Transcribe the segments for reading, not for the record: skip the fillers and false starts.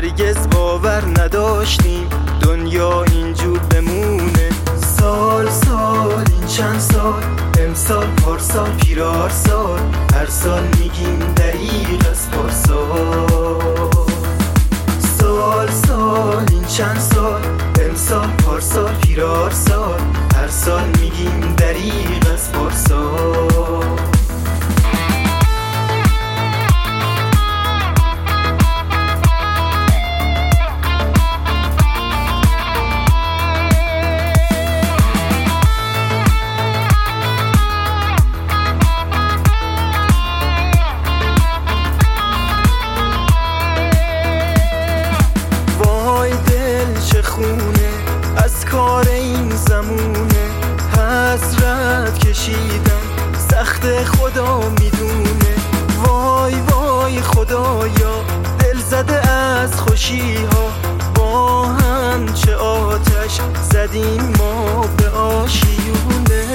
هرگز باور نداشتیم دنیا اینجور بمونه. سال سال این چند سال، امسال پارسال پیرار سال، هر سال میگیم دریغ از پارسال. سال سال این چند سال، امسال پارسال پیرار سال، هر سال میگیم دریغ از پارسال. از کار این زمونه حسرت کشیدن سخت، خدا میدونه. وای وای خدایا دل زده از خوشی ها، با هم چه آتش زدیم ما به آشیونه.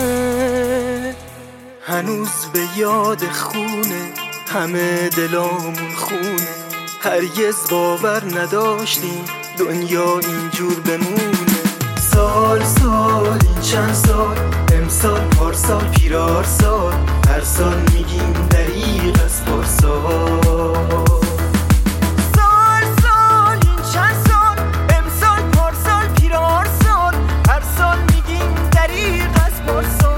هنوز به یاد خونه همه دلامون خونه، هرگز باور نداشتیم دنیا اینجور بمونه. سال سال این چند سال، امسال پارسال پیرار سال، هر سال میگیم دریغ از پارسال. سال سال این چند سال، امسال پارسال پیرار سال، هر سال میگیم دریغ از پارسال.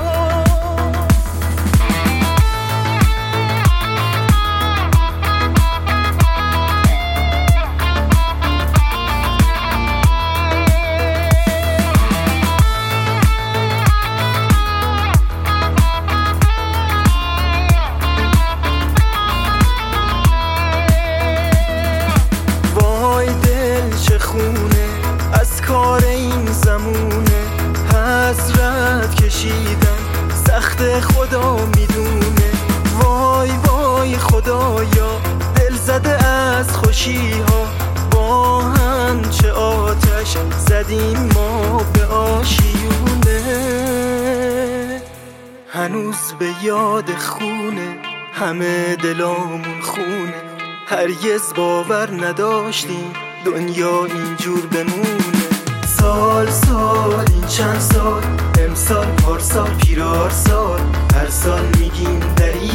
از کار این زمونه حسرت کشیدن سخت، خدا میدونه. وای وای خدایا دل زده از خوشی ها، با هم چه آتش زدیم ما به آشیونه. هنوز به یاد خونه همه دلامون خونه، هرگز باور نداشتیم دنیا اینجور بمونه. سال سال این چند سال، امسال پارسال پیرار سال، هر سال میگیم دریغ